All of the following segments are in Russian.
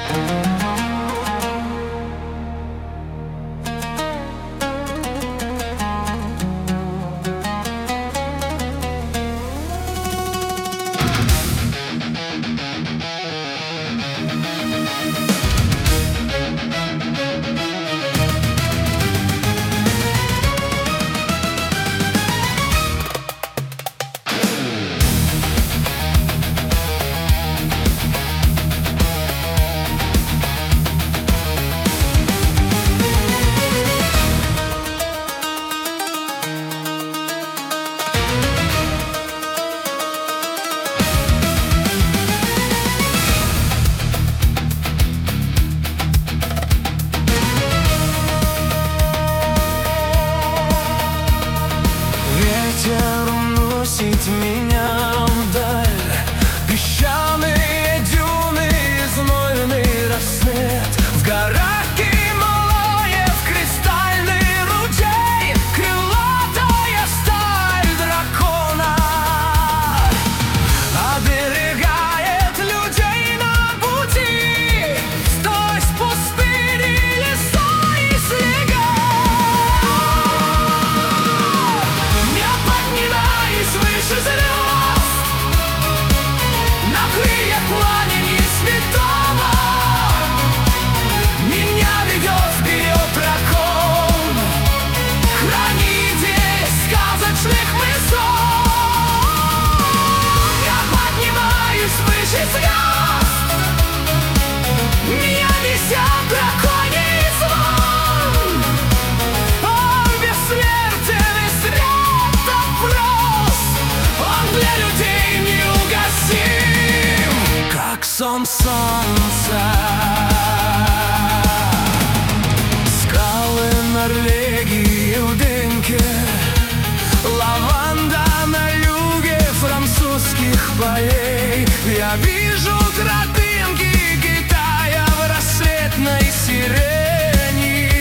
Ветер уносит меня вдаль, песчаные дюны, знойный рассвет. В горах Гималаев кристальный ручей, крылатая сталь дракона оберегает людей на пути сквозь пустыни, леса и снега. Выше звезд, на крыльях пламени святого, меня ведет вперед дракон, хранитель сказочных мысов. Я поднимаюсь выше звезд, меня несет драконий звон. Он бессмертен и светопрост, он для людей неугасим, как сон солнца. Скалы Норвегии в дымке, лаванда на юге французских полей. Я вижу тропинки Китая в рассветной сирени.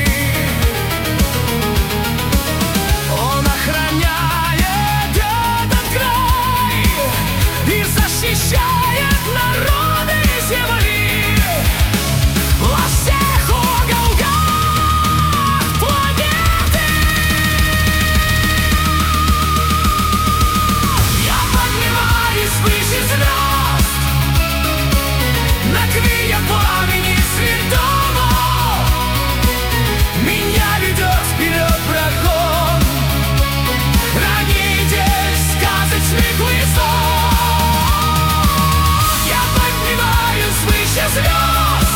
Он охраняет этот край и защищает народы земли во всех уголках планеты. Я поднимаюсь выше звезд, на крыльях пламени святого, меня ведет вперед дракон, хранитель сказочных лесов. Я поднимаюсь выше звезд,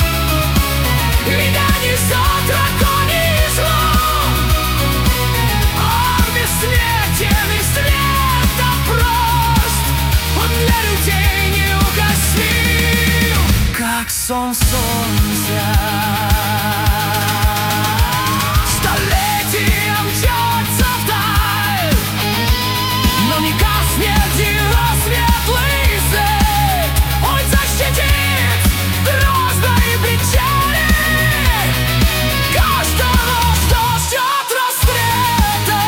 меня несет драконий звон. Он бессмертен и светопрост, он для людей неугасим, как сон солнца. Столетия мчатся вдаль, но не гаснет его светлый свет. Он защитит грозно и печали каждого, кто ждет рассвета.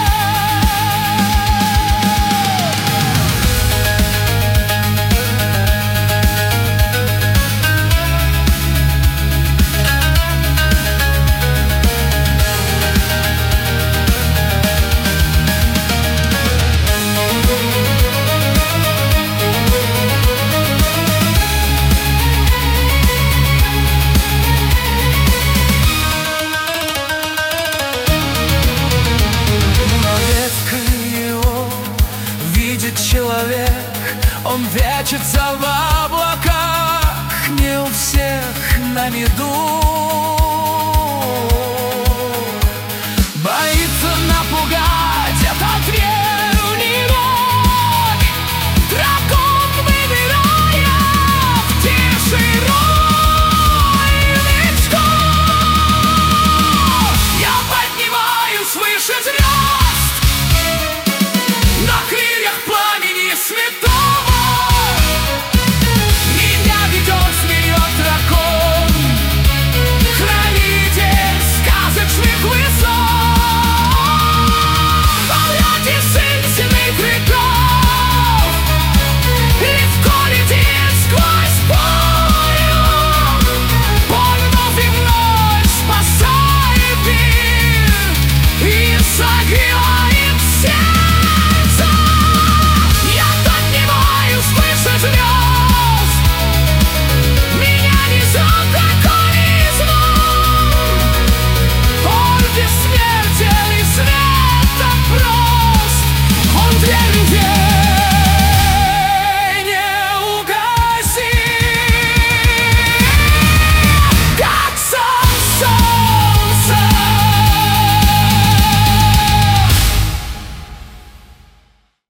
Человек, он прячется в облаках, не у всех на виду.